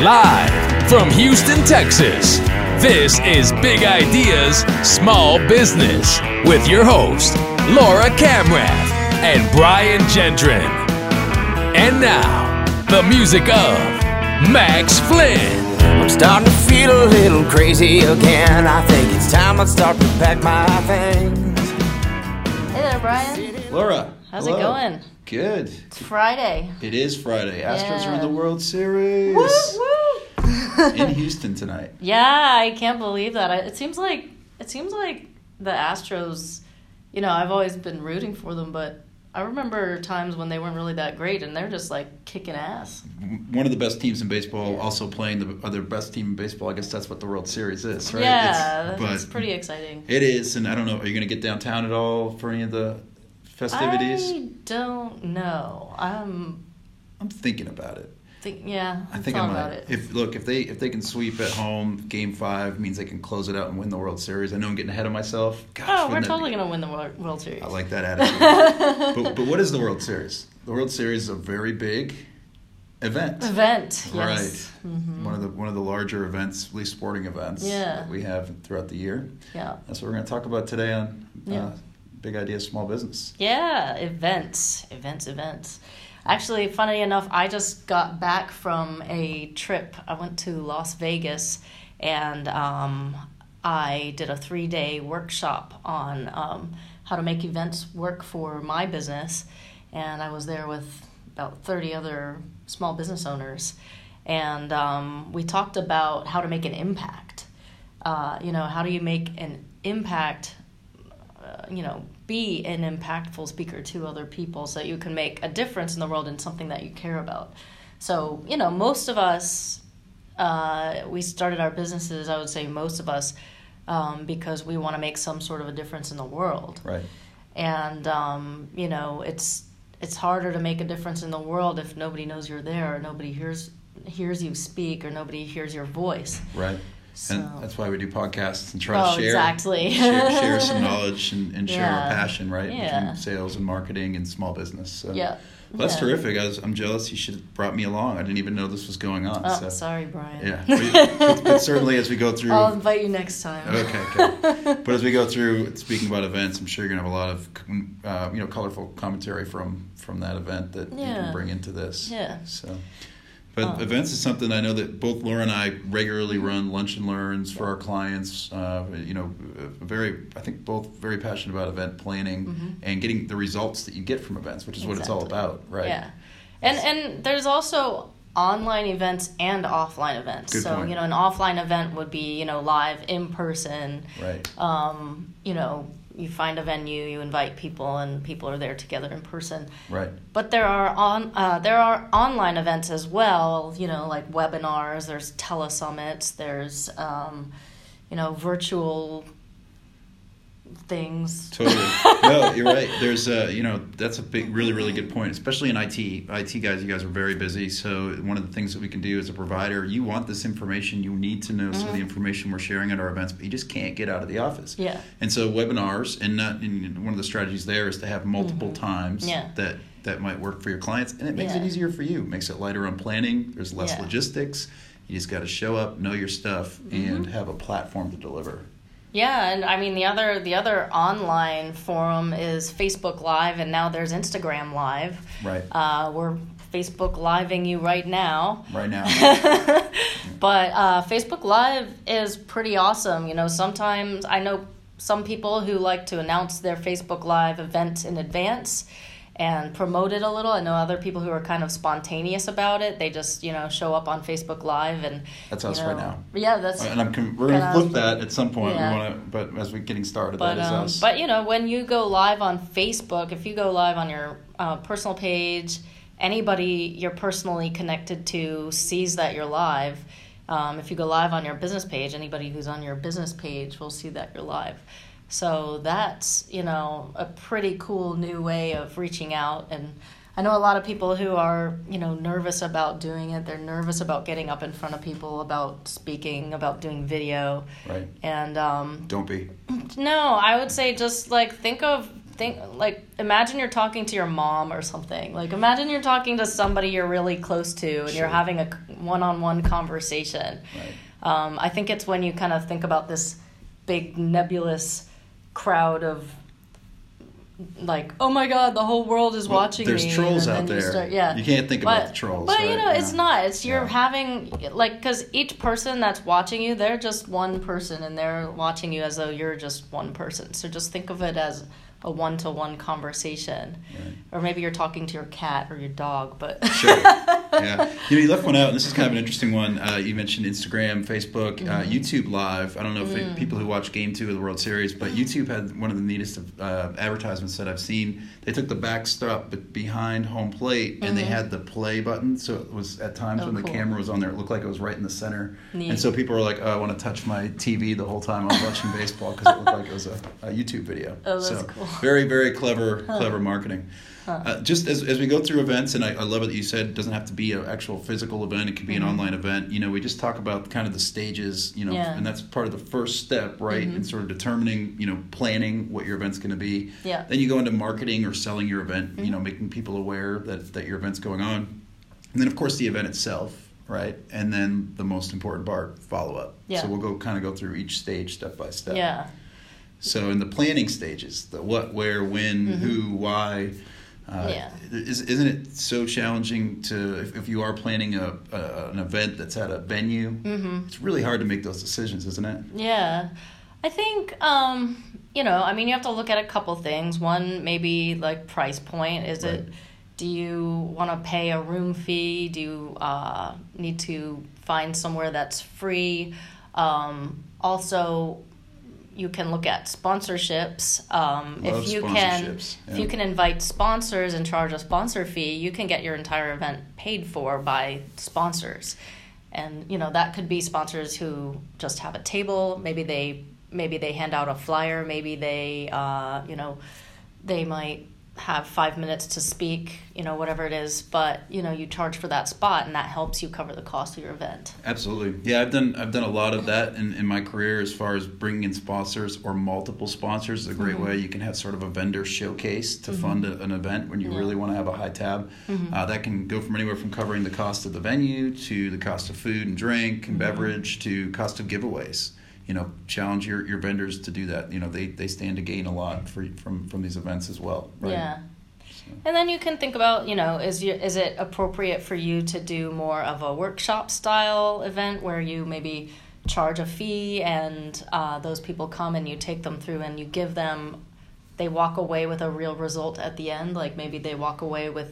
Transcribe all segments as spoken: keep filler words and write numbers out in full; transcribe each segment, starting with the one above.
Live from Houston, Texas, this is Big Ideas, Small Business with your host, Laura Camrath and Brian Gendron. And now, the music of Max Flynn. I'm starting to feel a little crazy again. I think it's time I start to pack my things. Hey there, Brian. Laura. How's hello. it going? Good. It's Friday. It is Friday. Astros Yeah. are in the World Series. Woo, woo. In Houston tonight. Yeah, I can't believe that. I, it seems like it seems like the Astros, you know, I've always been rooting for them, but I remember times when they weren't really that great, and they're just like kicking ass. One of the best teams in baseball, Yeah. also playing the other best team in baseball. I guess that's what the World Series is, right? Yeah, It's, but it's pretty exciting. It is, and I don't know, are you going to get downtown at all for any of the festivities? I don't know. I'm I'm thinking about it. think yeah. I I'm think I thought might. about it. If look, if they if they can sweep at home, Game Five means they can close it out and win the World Series. I know I'm getting ahead of myself. Gosh, oh, we're wouldn't that totally be- gonna win the World World Series. I like that attitude. but, but what is the World Series? The World Series is a very big event. Event, yes. Right. Mm-hmm. One of the one of the larger events, at least sporting events, Yeah. that we have throughout the year. Yeah. That's what we're going to talk about today on uh, Yeah. Big Ideas Small Business. Yeah, events, events, events. Actually, funny enough, I just got back from a trip. I went to Las Vegas, and um, I did a three-day workshop on um, how to make events work for my business. And I was there with about thirty other small business owners. And um, we talked about how to make an impact. Uh, you know, how do you make an impact, uh, you know, be an impactful speaker to other people so that you can make a difference in the world in something that you care about. So, you know, most of us, uh, we started our businesses, I would say most of us, um, because we want to make some sort of a difference in the world. Right. And, um, you know, it's it's harder to make a difference in the world if nobody knows you're there, or nobody hears hears you speak, or nobody hears your voice. Right. So. And that's why we do podcasts and try Oh, to share, exactly. share share some knowledge and, and share Yeah. our passion, right? Yeah. Between sales and marketing and small business. So. Yeah. Well, that's Yeah. terrific. I was, I'm jealous. You should have brought me along. I didn't even know this was going on. Oh, so. sorry, Brian. Yeah. But, but, but certainly as we go through... I'll invite you next time. Okay, okay. But as we go through, speaking about events, I'm sure you're going to have a lot of, uh, you know, colorful commentary from, from that event that you Yeah. can bring into this. Yeah. So, but Um, events is something I know that both Laura and I regularly run lunch and learns for our clients. Uh, you know, very, I think both very passionate about event planning Mm-hmm. and getting the results that you get from events, which is what it's all Exactly. about, right? Yeah. And and there's also online events and offline events. Good so, point. you know, an offline event would be, you know, live in person. Right. Um, you know, you find a venue, you invite people, and people are there together in person. Right. But there are on uh, there are online events as well, you know, like webinars, there's telesummits, there's um, you know, virtual things. Totally. No, you're right. There's uh, you know, that's a big, really, really good point, especially in I T. I T guys, you guys are very busy. So one of the things that we can do as a provider, you want this information, you need to know some of the information we're sharing at our events, but you just can't get out of the office. Yeah. And so webinars, and not, and one of the strategies there is to have multiple times Yeah. that that might work for your clients, and it makes it Yeah. easier for you. It makes it lighter on planning. There's less Yeah. logistics. You just got to show up, know your stuff, and have a platform to deliver. Yeah, and I mean the other the other online forum is Facebook Live, and now there's Instagram Live. Right. Uh, we're Facebook Living you right now. Right now. But uh, Facebook Live is pretty awesome. You know, sometimes I know some people who like to announce their Facebook Live event in advance and promote it a little. I know other people who are kind of spontaneous about it. They just, you know, show up on Facebook Live and That's you us know, right now. Yeah, that's And I'm con- we're going to kinda- flip that at some point. Yeah. We want to, but as we're getting started, But that is um, us. but you know, when you go live on Facebook, if you go live on your uh, personal page, anybody you're personally connected to sees that you're live. Um, if you go live on your business page, anybody who's on your business page will see that you're live. So that's, you know, a pretty cool new way of reaching out. And I know a lot of people who are, you know, nervous about doing it. They're nervous about getting up in front of people, about speaking, about doing video. Right. And um, Don't be. no, I would say just like think of think like imagine you're talking to your mom or something. Like imagine you're talking to somebody you're really close to and Sure. you're having a one-on-one conversation. Right. Um, I think it's when you kind of think about this big nebulous crowd of like, oh my God, the whole world is Well, watching there's me. trolls and out then you there. start- yeah. You can't think but, about the trolls. But right? you know, it's Yeah. not. It's you're Yeah. having like because each person that's watching you, they're just one person, and they're watching you as though you're just one person. So just think of it as a one-to-one conversation, Right. or maybe you're talking to your cat or your dog. But Sure. Yeah. You know, you left one out, and this is kind of an interesting one. Uh, you mentioned Instagram, Facebook, Mm-hmm. uh, YouTube Live. I don't know if Mm. it, people who watch Game Two of the World Series, but YouTube had one of the neatest of, uh, advertisements that I've seen. They took the backstop but behind home plate, and they had the play button. So it was at times Mm-hmm. Oh, when the cool. camera was on there, it looked like it was right in the center. Neat. And so people were like, "Oh, I want to touch my T V the whole time I was watching baseball because it looked like it was a, a YouTube video." Oh, that's so cool. very, very clever, clever marketing. Uh, just as, as we go through events, and I, I love it that you said it doesn't have to be an actual physical event, it can be an online event. You know, we just talk about kind of the stages, you know, Yeah. and that's part of the first step, right? In sort of determining, you know, planning what your event's going to be. Yeah. Then you go into marketing or selling your event, you know, making people aware that, that your event's going on. And then, of course, the event itself, right? And then the most important part, follow-up. Yeah. So we'll go kind of go through each stage step by step. yeah, So in the planning stages, the what, where, when, who, why, uh, Yeah. is, isn't it so challenging to, if, if you are planning a, a an event that's at a venue, mm-hmm. it's really hard to make those decisions, isn't it? yeah. I think um, you know. I mean, you have to look at a couple things. One, maybe like price point. Is Right. it? Do you want to pay a room fee? Do you uh, need to find somewhere that's free? Um, also, you can look at sponsorships. Um, Love if you can, sponsorships, if yeah. you can invite sponsors and charge a sponsor fee, you can get your entire event paid for by sponsors. And you know that could be sponsors who just have a table. Maybe they maybe they hand out a flyer. Maybe they uh, you know they might have five minutes to speak, you know, whatever it is, but you know, you charge for that spot, and that helps you cover the cost of your event. Absolutely. Yeah, I've done I've done a lot of that in, in my career as far as bringing in sponsors or multiple sponsors is a great Mm-hmm. way. You can have sort of a vendor showcase to fund a, an event when you Yeah. really want to have a high tab. Mm-hmm. Uh, that can go from anywhere from covering the cost of the venue to the cost of food and drink and Mm-hmm. beverage to cost of giveaways. You know, challenge your, your vendors to do that. You know, they, they stand to gain a lot for, from from these events as well. Right? Yeah. And then you can think about, you know, is you, is it appropriate for you to do more of a workshop style event where you maybe charge a fee and uh, those people come and you take them through and you give them, they walk away with a real result at the end. Like maybe they walk away with,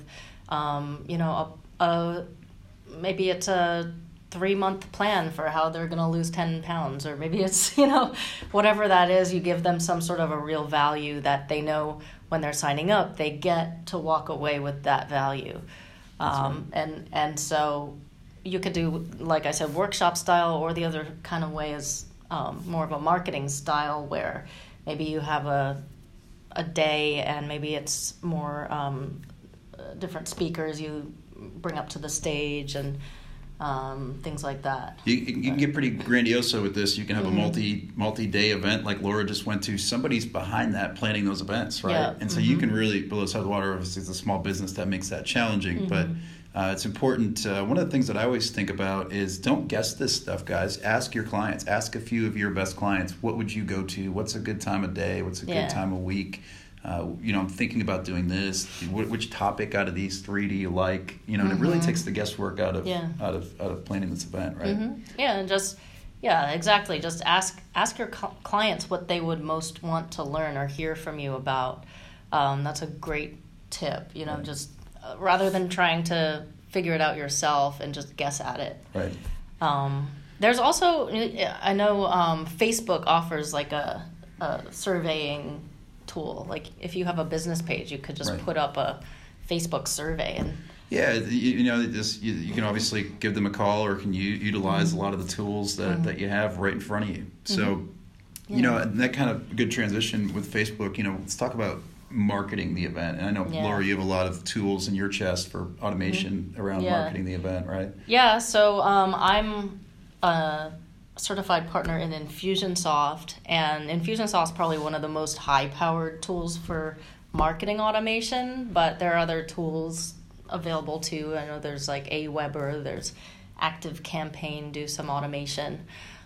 um, you know, a, a maybe it's a three month plan for how they're going to lose ten pounds, or maybe it's, you know, whatever that is, you give them some sort of a real value that they know when they're signing up, they get to walk away with that value. Um, and, and so you could do, like I said, workshop style, or the other kind of way is um, more of a marketing style where maybe you have a, a day and maybe it's more um, uh, different speakers you bring up to the stage and um, things like that. You, you can get pretty grandioso with this. You can have Mm-hmm. a multi multi day event like Laura just went to. Somebody's behind that planning those events, right? Yeah. And so you can really blow us out of the water. Obviously, it's a small business that makes that challenging, but uh, it's important. Uh, one of the things that I always think about is don't guess this stuff, guys. Ask your clients. Ask a few of your best clients. What would you go to? What's a good time of day? What's a Yeah. good time of week? Uh, you know, I'm thinking about doing this. Wh- Which topic out of these three do you like? You know, and it really takes the guesswork out of Yeah. out of out of planning this event, right? Mhm. Yeah, and just yeah, exactly. Just ask ask your cl- clients what they would most want to learn or hear from you about. Um, that's a great tip. You know, Right. just uh, rather than trying to figure it out yourself and just guess at it. Right. Um, there's also I know um, Facebook offers like a, a surveying tool. Like if you have a business page, you could just Right. put up a Facebook survey and. Yeah, you, you know, this, you, you can obviously give them a call, or can you utilize a lot of the tools that, that you have right in front of you. So, you know, and that kind of good transition with Facebook. You know, let's talk about marketing the event. And I know, Yeah. Laura, you have a lot of tools in your chest for automation around Yeah. marketing the event, right? Yeah, so um, I'm a certified partner in Infusionsoft, and Infusionsoft is probably one of the most high-powered tools for marketing automation, but there are other tools available too. I know there's like Aweber, there's active campaign, do some automation.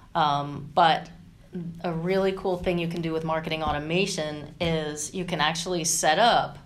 Um, but a really cool thing you can do with marketing automation is you can actually set up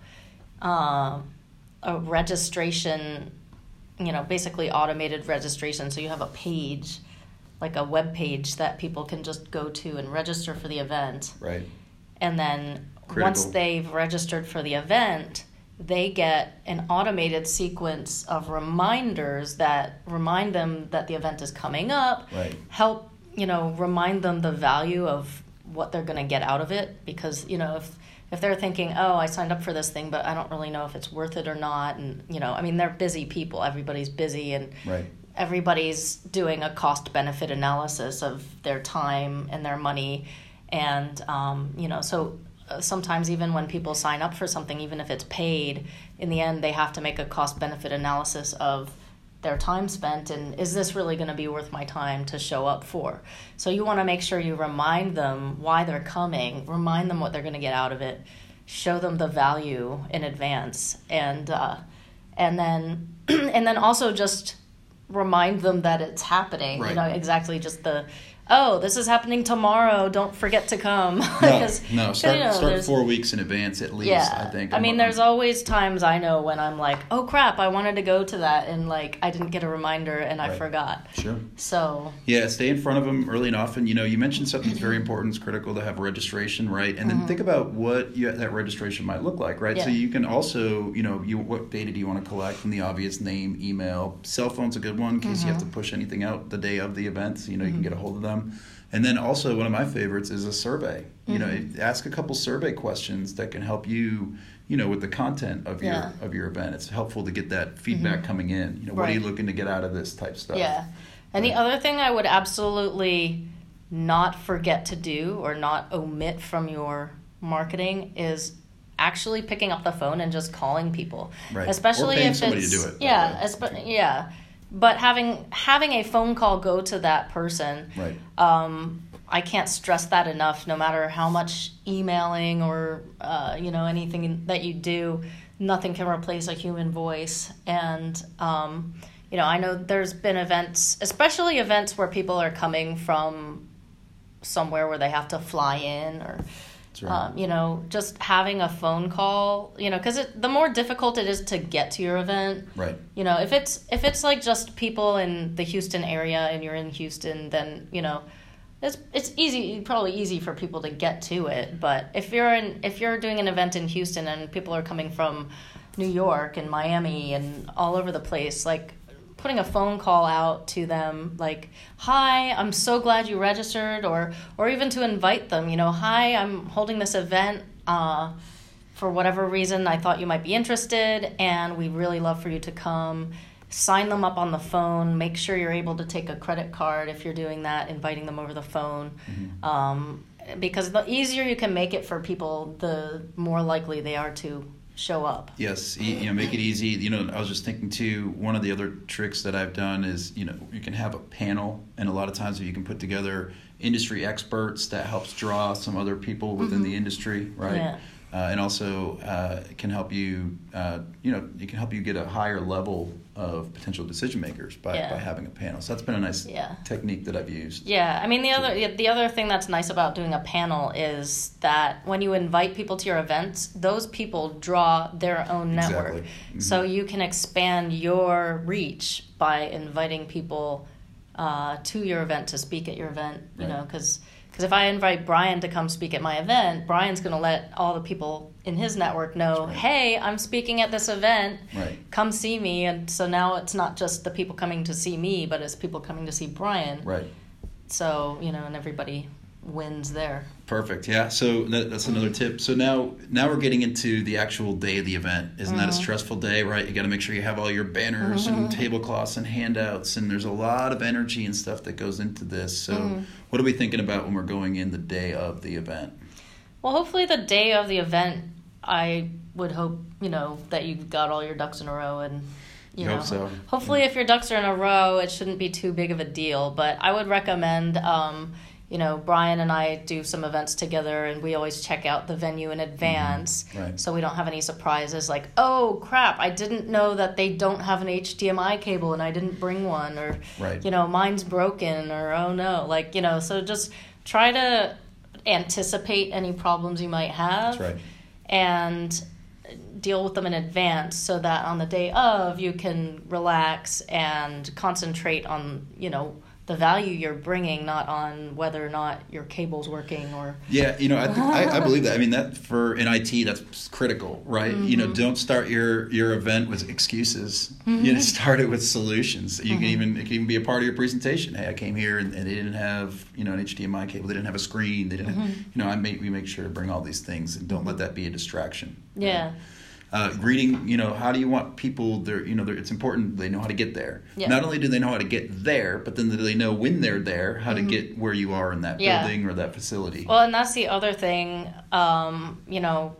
uh, a registration, you know, basically automated registration. So you have a page, like a web page that people can just go to and register for the event. Right. And then Critical. Once they've registered for the event, they get an automated sequence of reminders that remind them that the event is coming up, right. help, you know, remind them the value of what they're going to get out of it. Because, you know, if if they're thinking, oh, I signed up for this thing, but I don't really know if it's worth it or not. And, you know, I mean, they're busy people. Everybody's busy, and right. everybody's doing a cost-benefit analysis of their time and their money. And, um, you know, so uh, sometimes even when people sign up for something, even if it's paid, in the end they have to make a cost-benefit analysis of their time spent, and is this really going to be worth my time to show up for? So you want to make sure you remind them why they're coming, remind them what they're going to get out of it, show them the value in advance, and uh, and then and then also just remind them that it's happening. Right. You know, exactly, just the, oh, this is happening tomorrow, don't forget to come. No, no. Start, you know, start four weeks in advance at least, yeah. I think. I mean, there's always times I know when I'm like, oh, crap, I wanted to go to that, and, like, I didn't get a reminder, and I Right. forgot. Sure. So. Yeah, stay in front of them early and often. You know, you mentioned something that's very important. It's critical to have registration, right? And then Mm-hmm. think about what you, that registration might look like, right? Yeah. So you can also, you know, you what data do you want to collect from the obvious name, email. Cell phone's a good one in case Mm-hmm. you have to push anything out the day of the event. So, you know, you can get a hold of them. And then also one of my favorites is a survey. You Mm-hmm. know, ask a couple survey questions that can help you, you know, with the content of Yeah. your of your event. It's helpful to get that feedback coming in. You know, what are you Right. looking to get out of this type stuff? Yeah. And the other thing I would absolutely not forget to do or not omit from your marketing is actually picking up the phone and just calling people. Right. Especially Or paying if somebody it's to do it, by the yeah, way. espe- yeah. But having having a phone call go to that person, Right. um, I can't stress that enough. No matter how much emailing or uh, you know, anything that you do, nothing can replace a human voice. And um, you know, I know there's been events, especially events where people are coming from somewhere where they have to fly in, or That's right. um, you know, just having a phone call. You know, because the more difficult it is to get to your event. Right. You know, if it's if it's like just people in the Houston area and you're in Houston, then, you know, it's it's easy, probably easy for people to get to it. But if you're in if you're doing an event in Houston and people are coming from New York and Miami and all over the place, like putting a phone call out to them, like, hi, I'm so glad you registered, or or even to invite them, you know, hi, I'm holding this event, uh, for whatever reason, I thought you might be interested, and we'd really love for you to come. Sign them up on the phone. Make sure you're able to take a credit card if you're doing that, inviting them over the phone. Mm-hmm. Um, because the easier you can make it for people, the more likely they are to show up. Yes, e- you know, make it easy. You know, I was just thinking too, one of the other tricks that I've done is, you know, you can have a panel, and a lot of times you can put together industry experts that helps draw some other people within the industry, right? Yeah. Uh, and also uh, it can help you, uh, you know, it can help you get a higher level of potential decision makers by, Yeah. by having a panel. So that's been a nice Yeah. technique that I've used. Yeah, I mean the other the other thing that's nice about doing a panel is that when you invite people to your events, those people draw their own network. Exactly. Mhm. So you can expand your reach by inviting people uh, to your event to speak at your event. You Right. know, because if I invite Brian to come speak at my event, Brian's going to let all the people in his network know, That's right. hey, I'm speaking at this event. Right. Come see me. And so now it's not just the people coming to see me, but it's people coming to see Brian. Right. So, you know, and everybody wins there. Perfect. Yeah. So that, that's another tip. So now, now we're getting into the actual day of the event. Isn't that a stressful day, right? You got to make sure you have all your banners and tablecloths and handouts, and there's a lot of energy and stuff that goes into this. So, what are we thinking about when we're going in the day of the event? Well, hopefully the day of the event, I would hope, you know, that you've got all your ducks in a row, and you You know, hope so. hopefully if your ducks are in a row, it shouldn't be too big of a deal. But I would recommend, um, you know, Brian and I do some events together, and we always check out the venue in advance, mm-hmm. right. so we don't have any surprises like, oh crap, I didn't know that they don't have an H D M I cable and I didn't bring one, or right. you know, mine's broken, or oh no, like, you know, so just try to anticipate any problems you might have. That's right. And deal with them in advance so that on the day of you can relax and concentrate on, you know, the value you're bringing, not on whether or not your cable's working or... Yeah, you know, I, th- I I believe that. I mean, that for in I T, that's critical, right? Mm-hmm. You know, don't start your, your event with excuses. Mm-hmm. You know, start it with solutions. You mm-hmm. can even, it can even be a part of your presentation. Hey, I came here and, and they didn't have, you know, an H D M I cable. They didn't have a screen. They didn't, mm-hmm. have, you know, I make we make sure to bring all these things and don't mm-hmm. let that be a distraction. Yeah. Right? Uh, greeting, you know, how do you want people, they're, you know, they're, it's important they know how to get there. Yeah. Not only do they know how to get there, but then do they know when they're there, how mm-hmm. to get where you are in that yeah. building or that facility. Well, and that's the other thing, um, you know,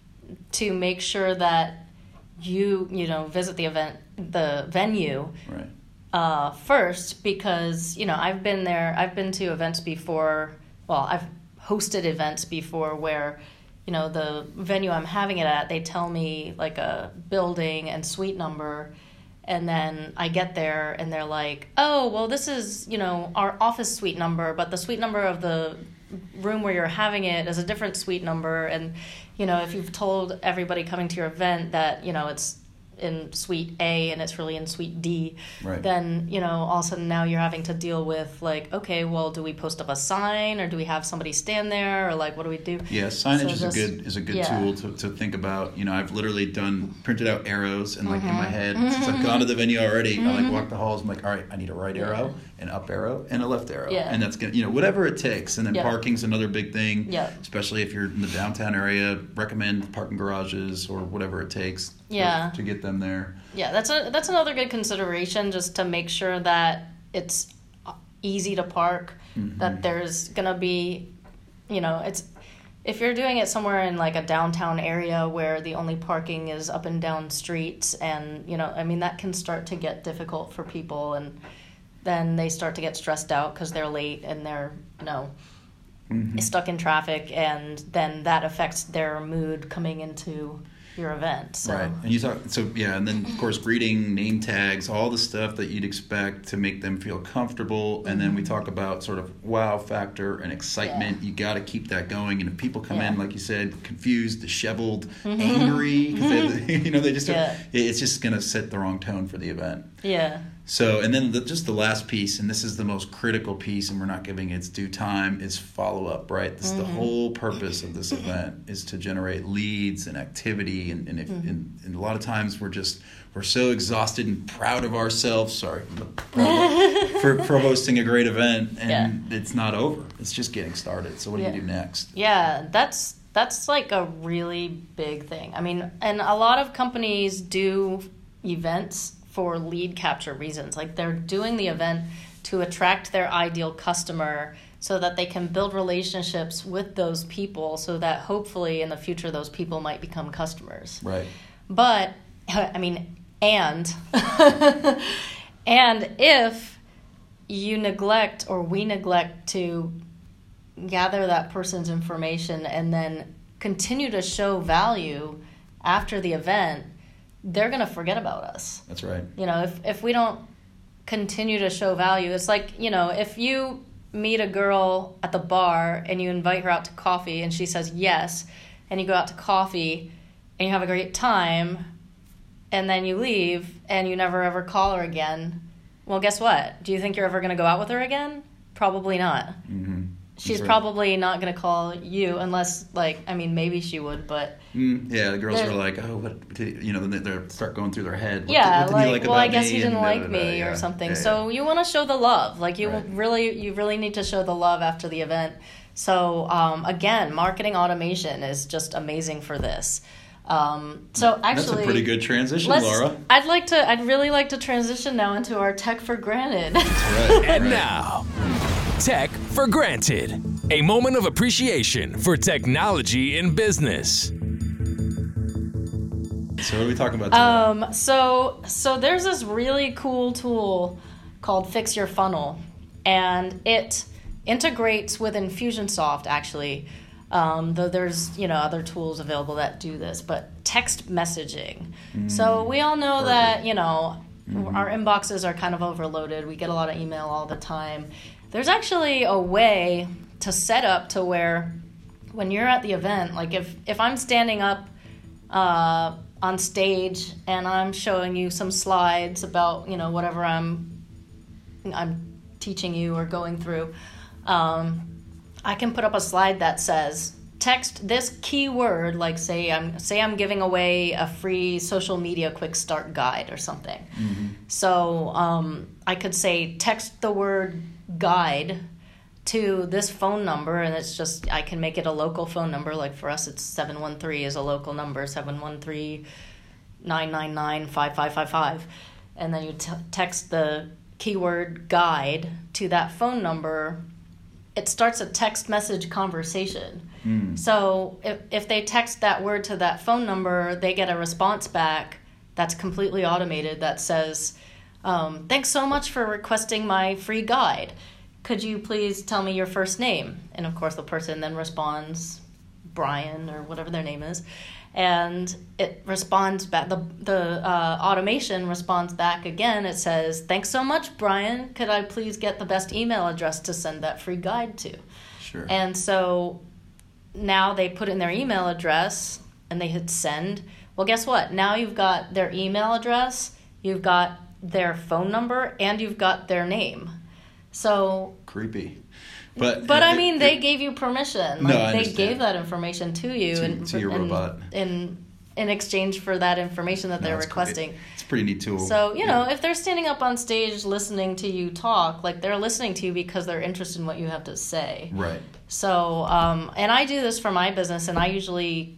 to make sure that you, you know, visit the event, the venue right. uh, first, because, you know, I've been there, I've been to events before, well, I've hosted events before where, you know, the venue I'm having it at, they tell me like a building and suite number, and then I get there and they're like, oh, well, this is, you know, our office suite number, but the suite number of the room where you're having it is a different suite number. And, you know, if you've told everybody coming to your event that, you know, it's in suite A and it's really in suite D, right. then, you know, all of a sudden now you're having to deal with like, okay, well, do we post up a sign, or do we have somebody stand there, or like, what do we do? Yeah, signage so is just, a good is a good yeah. tool to, to think about. You know, I've literally done printed out arrows and like mm-hmm. in my head, mm-hmm. since I've gone to the venue already, mm-hmm. I like walk the halls. I'm like, all right, I need a right arrow, an up arrow, and a left arrow, yeah. and that's gonna, you know, whatever it takes. And then yeah. parking's another big thing, yeah. especially if you're in the downtown area. Recommend parking garages or whatever it takes, yeah. to, to get them there. Yeah, that's a that's another good consideration, just to make sure that it's easy to park, mm-hmm. that there's gonna be, you know, it's if you're doing it somewhere in like a downtown area where the only parking is up and down streets, and, you know, I mean, that can start to get difficult for people, and then they start to get stressed out because they're late and they're, you know, mm-hmm. stuck in traffic, and then that affects their mood coming into your event. So. Right. And you talk, so yeah, and then of course greeting, name tags, all the stuff that you'd expect to make them feel comfortable. And then we talk about sort of wow factor and excitement. Yeah. You got to keep that going. And if people come yeah. in, like you said, confused, disheveled, mm-hmm. angry, because they, you know, they just, yeah. it's just going to set the wrong tone for the event. Yeah. So, and then the, just the last piece, and this is the most critical piece, and we're not giving its due time, is follow-up, right? This mm-hmm. the whole purpose of this event is to generate leads and activity, and, and, if, mm-hmm. and, and a lot of times we're just, we're so exhausted and proud of ourselves, sorry, for, for hosting a great event, and yeah. it's not over. It's just getting started. So what do yeah. you do next? Yeah, that's that's like a really big thing. I mean, and a lot of companies do events for lead capture reasons. Like, they're doing the event to attract their ideal customer so that they can build relationships with those people, so that hopefully in the future those people might become customers. Right. But, I mean, and, and if you neglect, or we neglect, to gather that person's information and then continue to show value after the event, they're going to forget about us. That's right. You know, if, if we don't continue to show value, it's like, you know, if you meet a girl at the bar and you invite her out to coffee and she says yes, and you go out to coffee and you have a great time, and then you leave and you never ever call her again, well, guess what? Do you think you're ever going to go out with her again? Probably not. Mm-hmm. She's right. probably not going to call you unless, like, I mean, maybe she would, but... Mm, yeah, the girls are like, oh, what, did, you know, then they start going through their head. What yeah, did, what did like, you like well, about I guess me? you didn't and like da, da, me da, yeah. or something. Yeah, so yeah. you want to show the love. Like, you right. really, you really need to show the love after the event. So, um, again, marketing automation is just amazing for this. Um, so actually, that's a pretty good transition, Laura. I'd like to, I'd really like to transition now into our tech for granted. That's right. And right. now, Tech for Granted, a moment of appreciation for technology in business. So what are we talking about today? Um, so, so there's this really cool tool called Fix Your Funnel, and it integrates with Infusionsoft, actually. Um, though there's, you know, other tools available that do this, but text messaging. Mm, so we all know perfect. that, you know, mm-hmm. our inboxes are kind of overloaded. We get a lot of email all the time. There's actually a way to set up to where when you're at the event, like if, if I'm standing up uh, on stage and I'm showing you some slides about, you know, whatever I'm I'm teaching you or going through, um, I can put up a slide that says, text this keyword, like say I'm say I'm giving away a free social media quick start guide or something. Mm-hmm. So um, I could say text the word guide to this phone number, and it's just, I can make it a local phone number. Like for us, it's seven one three is a local number, seven one three, nine nine nine, five five five five. And then you t- text the keyword guide to that phone number. It starts a text message conversation. Mm. So if, if they text that word to that phone number, they get a response back that's completely automated that says, um, thanks so much for requesting my free guide. Could you please tell me your first name? And of course the person then responds, Brian or whatever their name is. And it responds back, the, the uh, automation responds back again. It says, thanks so much, Brian. Could I please get the best email address to send that free guide to? Sure. And so now they put in their email address and they hit send. Well, guess what? Now you've got their email address, you've got their phone number, and you've got their name. So creepy. But, but it, I mean, it, they it, gave you permission. No, Like I they understand. gave that information to you, to, and to your and, robot, in in exchange for that information that no, they're it's requesting. Great. It's a pretty neat tool. So you yeah. know, if they're standing up on stage listening to you talk, like they're listening to you because they're interested in what you have to say. Right. So, um, and I do this for my business, and I usually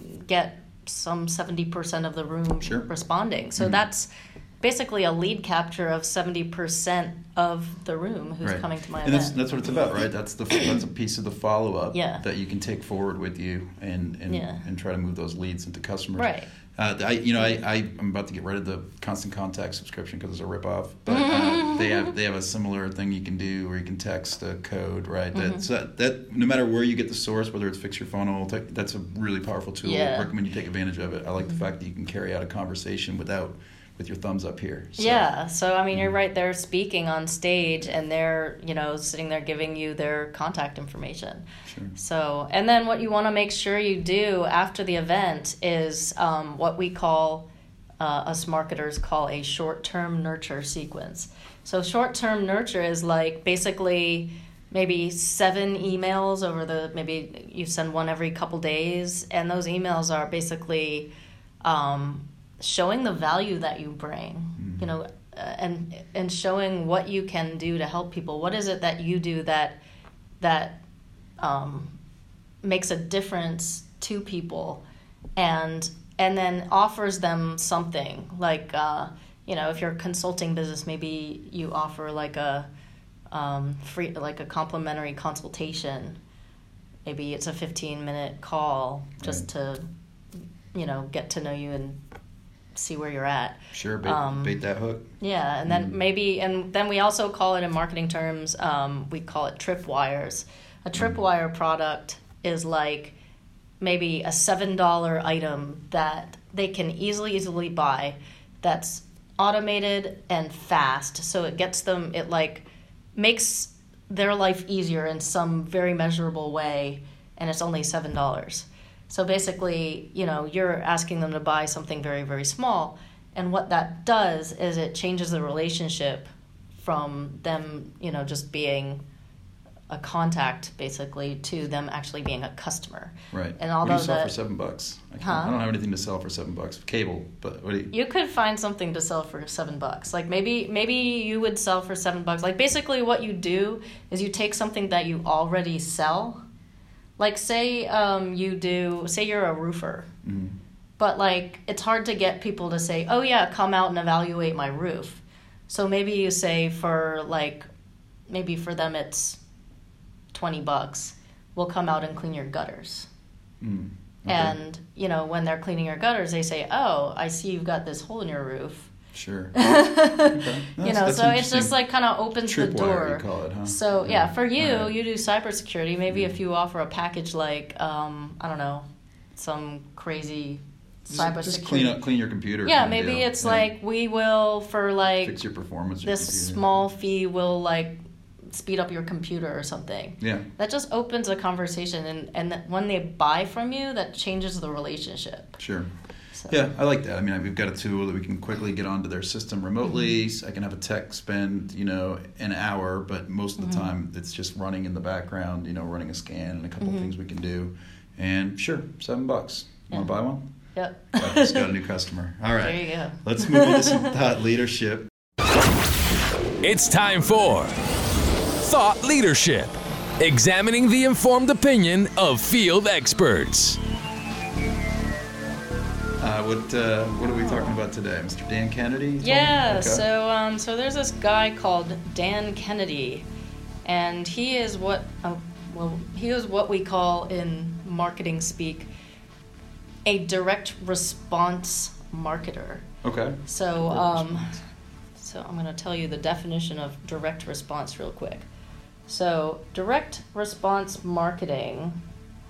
get some seventy percent of the room sure. responding. So mm-hmm. that's basically a lead capture of seventy percent of the room who's right. coming to my and event. that's that's what it's about, right? That's the that's a piece of the follow up yeah. that you can take forward with you and and, yeah. and try to move those leads into customers. Right. Uh, I you know I, I I'm about to get rid of the Constant Contact subscription because it's a ripoff, but uh, they have they have a similar thing you can do where you can text a code, right? Mm-hmm. That's that, that no matter where you get the source, whether it's Fix Your Funnel, tech, that's a really powerful tool. Yeah. I recommend you take advantage of it. I like mm-hmm. the fact that you can carry out a conversation without. with your thumbs up here. So. Yeah, so I mean, you're right there speaking on stage, and they're, you know, sitting there giving you their contact information. Sure. So, and then what you want to make sure you do after the event is um, what we call, uh, us marketers call a short-term nurture sequence. So short-term nurture is like basically maybe seven emails over the, maybe you send one every couple days, and those emails are basically um, showing the value that you bring, mm-hmm. you know, uh, and and showing what you can do to help people. What is it that you do that that um, makes a difference to people, and and then offers them something like, uh, you know, if you're a consulting business, maybe you offer like a um, free, like a complimentary consultation. Maybe it's a fifteen minute call just right. to, you know, get to know you and see where you're at. Sure, bait, um, bait that hook. Yeah, and then mm. maybe, and then we also call it in marketing terms, um, we call it tripwires. A tripwire mm. product is like maybe a seven dollar item that they can easily, easily buy that's automated and fast. So it gets them, it like makes their life easier in some very measurable way, and it's only seven dollars. So basically, you know, you're asking them to buy something very, very small. And what that does is it changes the relationship from them, you know, just being a contact, basically, to them actually being a customer. Right. And although what do you sell the, for seven bucks? I, huh? I don't have anything to sell for seven bucks. Cable, but what do you... You could find something to sell for seven bucks. Like maybe maybe you would sell for seven bucks. Like basically what you do is you take something that you already sell. Like, say um, you do, say you're a roofer, mm-hmm. but, like, it's hard to get people to say, oh, yeah, come out and evaluate my roof. So maybe you say for, like, maybe for them it's twenty bucks. We'll come out and clean your gutters. Mm, okay. And, you know, when they're cleaning your gutters, they say, oh, I see you've got this hole in your roof. Sure. Okay. You know, so it's just like kind of opens the door. Tripwire, you call it, huh? So yeah, yeah for you, right. you do cybersecurity. Maybe mm-hmm. if you offer a package like, um, I don't know, some crazy cybersecurity. Just clean up, clean your computer. Yeah, maybe deal. it's yeah. like we will for like fix your performance. This your small fee will like speed up your computer or something. Yeah. That just opens a conversation, and and when they buy from you, that changes the relationship. Sure. So. Yeah, I like that. I mean, we've got a tool that we can quickly get onto their system remotely. Mm-hmm. I can have a tech spend, you know, an hour, but most of the mm-hmm. time it's just running in the background, you know, running a scan and a couple mm-hmm. of things we can do. And sure, seven bucks. Yeah. Want to buy one? Yep. I just got a new customer. All right. There you go. Let's move into some thought leadership. It's time for Thought Leadership, examining the informed opinion of field experts. Uh, what uh, what are we talking about today, Mister Dan Kennedy? Yeah, okay. so um, so there's this guy called Dan Kennedy, and he is what uh, well he is what we call in marketing speak a direct response marketer. Okay. So um, so I'm going to tell you the definition of direct response real quick. So direct response marketing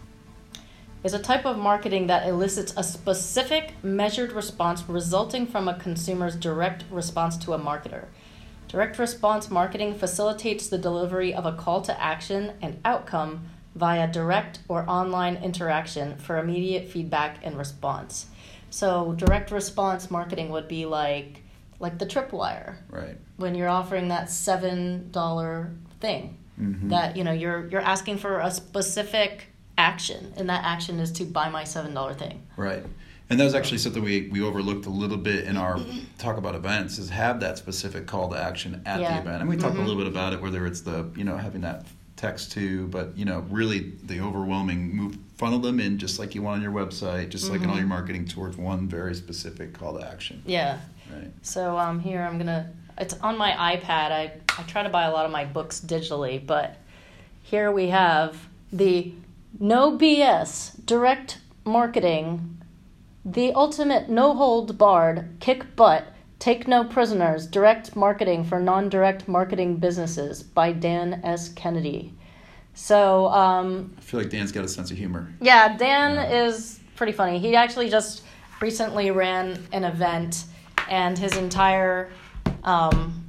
is a type of marketing that elicits a specific measured response resulting from a consumer's direct response to a marketer. Direct response marketing facilitates the delivery of a call to action and outcome via direct or online interaction for immediate feedback and response. So direct response marketing would be like like the Tripwire. Right. When you're offering that seven dollar thing. Mm-hmm. That, you know, you're you're asking for a specific action, and that action is to buy my seven dollar thing. Right. And that was actually something we, we overlooked a little bit in our talk about events, is have that specific call to action at yeah. the event. And we talked mm-hmm. a little bit about it, whether it's the, you know, having that text too, but, you know, really the overwhelming move, funnel them in just like you want on your website, just mm-hmm. like in all your marketing, towards one very specific call to action. Yeah. Right. So um, here I'm going to, it's on my iPad. I, I try to buy a lot of my books digitally, but here we have the No B S direct marketing, the ultimate no-hold-barred, kick butt, take no prisoners, direct marketing for non-direct marketing businesses by Dan S. Kennedy. So, um... I feel like Dan's got a sense of humor. Yeah, Dan yeah. is pretty funny. He actually just recently ran an event, and his entire... Um,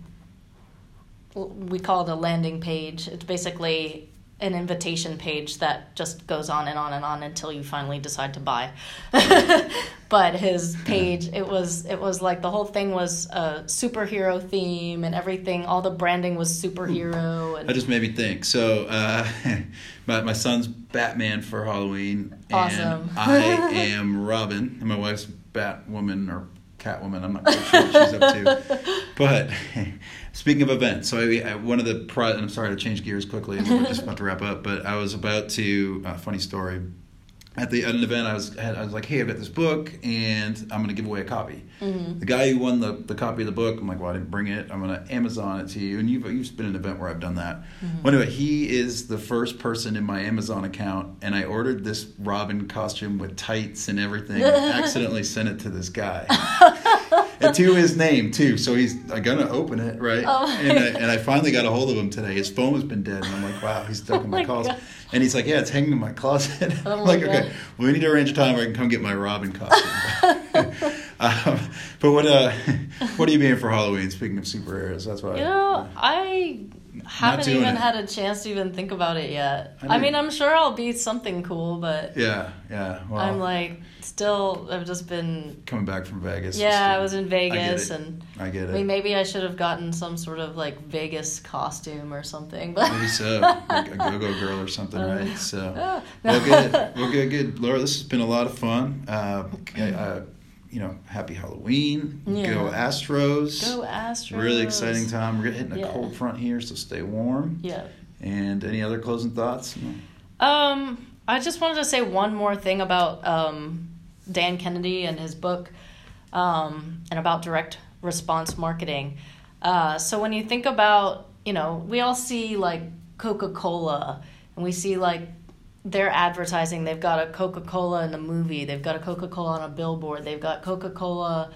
we call it a landing page. It's basically an invitation page that just goes on and on and on until you finally decide to buy. But his page, it was it was like the whole thing was a superhero theme, and everything, all the branding was superhero. And that just made me think. So uh, my, my son's Batman for Halloween. Awesome. And I am Robin, and my wife's Batwoman or Catwoman. I'm not quite sure what she's up to. But speaking of events, so I, I, one of the pro- and I'm sorry to change gears quickly, and we're just about to wrap up. But I was about to uh, funny story. At the at an event, I was I, had, I was like, hey, I've got this book, and I'm going to give away a copy. Mm-hmm. The guy who won the, the copy of the book, I'm like, well, I didn't bring it. I'm going to Amazon it to you. And you've you've been in an event where I've done that. Mm-hmm. Well, anyway, he is the first person in my Amazon account, and I ordered this Robin costume with tights and everything. And accidentally sent it to this guy. And to his name, too. So he's I'm going to open it, right? Oh and, I, and I finally got a hold of him today. His phone has been dead. And I'm like, wow, he's stuck in my, oh my calls. God. And he's like, yeah, it's hanging in my closet. Oh I'm like, God. okay, well, we need to arrange a time where I can come get my Robin costume. um, but what uh, what are you being for Halloween? Speaking of superheroes, that's why. You know, I haven't even it. had a chance to even think about it yet. I, I mean, I'm sure I'll be something cool, but yeah, yeah. Well, I'm like still. I've just been coming back from Vegas. Yeah, just, I was in Vegas, I get it. and I get it. I mean, maybe I should have gotten some sort of like Vegas costume or something. But maybe so, like a go-go girl or something, uh, right? So, uh, well, good. Well, good, good. Laura, this has been a lot of fun. Uh, uh, you know, happy Halloween. Yeah. Go Astros. Go Astros. Really exciting time. We're hitting a Yeah. cold front here, so stay warm. Yeah. And any other closing thoughts? Um, I just wanted to say one more thing about um, Dan Kennedy and his book, um, and about direct response marketing. Uh, so when you think about, you know, we all see like Coca-Cola, and we see like their advertising. They've got a Coca-Cola in a movie. They've got a Coca-Cola on a billboard. They've got Coca-Cola,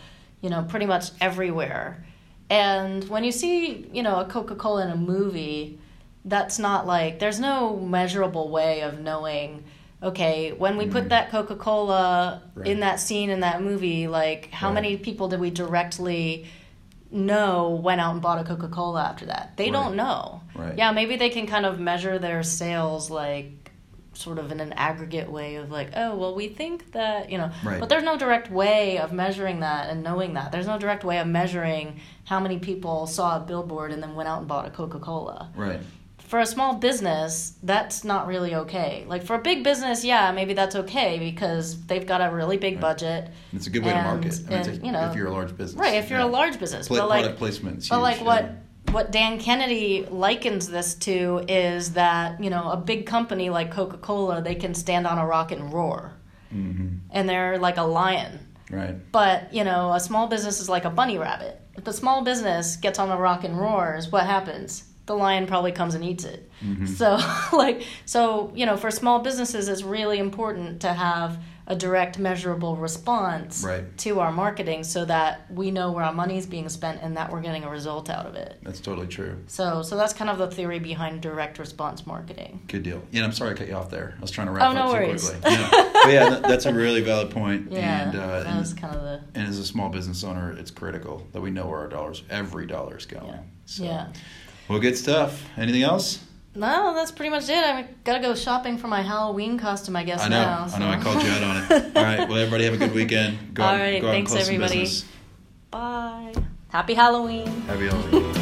you know, pretty much everywhere. And when you see, you know, a Coca-Cola in a movie, that's not like, there's no measurable way of knowing, okay, when we mm. put that Coca-Cola right. in that scene in that movie, like, how right. many people did we directly know went out and bought a Coca-Cola after that? They right. don't know. Right. Yeah, maybe they can kind of measure their sales, like, sort of in an aggregate way of like, oh, well, we think that, you know, right. but there's no direct way of measuring that and knowing that. There's no direct way of measuring how many people saw a billboard and then went out and bought a Coca-Cola. Right. For a small business, that's not really okay. Like, for a big business, yeah, maybe that's okay because they've got a really big right. budget. And it's a good way and, to market. I mean, and, it's a, you know, if you're a large business. Right, if you're yeah. a large business. Pla- but like, product placement's But huge, like yeah. what... What Dan Kennedy likens this to is that, you know, a big company like Coca-Cola, they can stand on a rock and roar. Mm-hmm. And they're like a lion. Right. But, you know, a small business is like a bunny rabbit. If the small business gets on a rock and roars, what happens? The lion probably comes and eats it. Mm-hmm. So, like, so, you know, for small businesses, it's really important to have a direct measurable response right. to our marketing so that we know where our money is being spent and that we're getting a result out of it. That's totally true. So so that's kind of the theory behind direct response marketing. Good deal. Yeah, I'm sorry I cut you off there. I was trying to wrap oh, no up worries. too quickly. Yeah. But yeah, that, that's a really valid point. Yeah, and, uh, that was kind of the... And as a small business owner, it's critical that we know where our dollars, every dollar is going. Yeah. So, yeah. Well, good stuff. Anything else? No, that's pretty much it. I gotta go shopping for my Halloween costume, I guess. I know. Now, so. I know. I called you out on it. All right. Well, everybody have a good weekend. Go All out, right. go out Thanks, and close everybody. some business. Bye. Happy Halloween. Happy Halloween.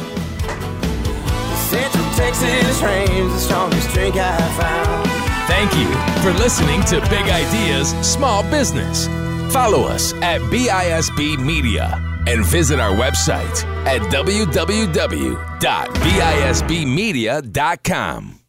Central Texas reigns the strongest drink I've found. Thank you for listening to Big Ideas Small Business. Follow us at B I S B Media and visit our website at w w w dot b i s b media dot com.